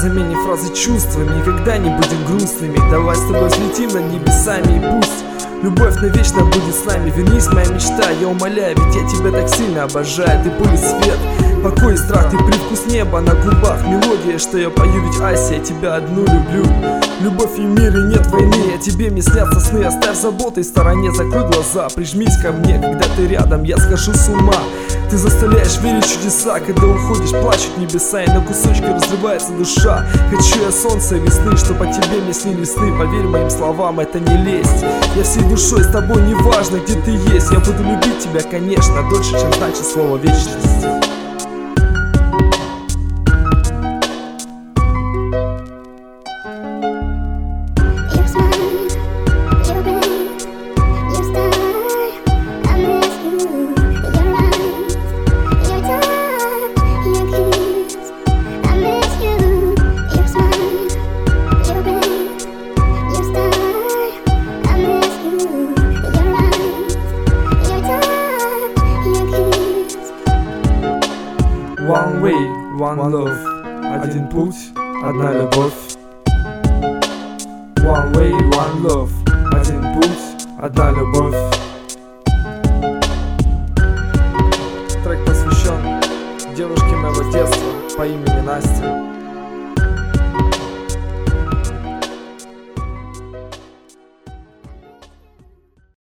заменим фразы чувствами, никогда не будем грустными. Давай с тобой взлетим над небесами, и пусть любовь навечно будет с нами. Вернись, моя мечта, я умоляю, ведь я тебя так сильно обожаю. Ты пыль и свет, покой и страх, ты привкус неба на губах. Мелодия, что я пою, ведь Ася, я тебя одну люблю. Любовь и мир, и нет войны, а тебе мне снятся сны. Оставь заботы в стороне, закрой глаза, прижмись ко мне, когда ты рядом, я схожу с ума. Ты заставляешь верить в чудеса, когда уходишь, плачут небеса, и на кусочки разрывается душа. Хочу я солнца и весны, чтоб по тебе мне снились сны. Поверь моим словам, это не лесть. Я всей душой с тобой, неважно, где ты есть. Я буду любить тебя, конечно, дольше, чем значит слово вечность. One way, one love. Один путь, одна любовь. One way, one love. Один путь, одна любовь. Трек посвящен девушке моего детства по имени Настя.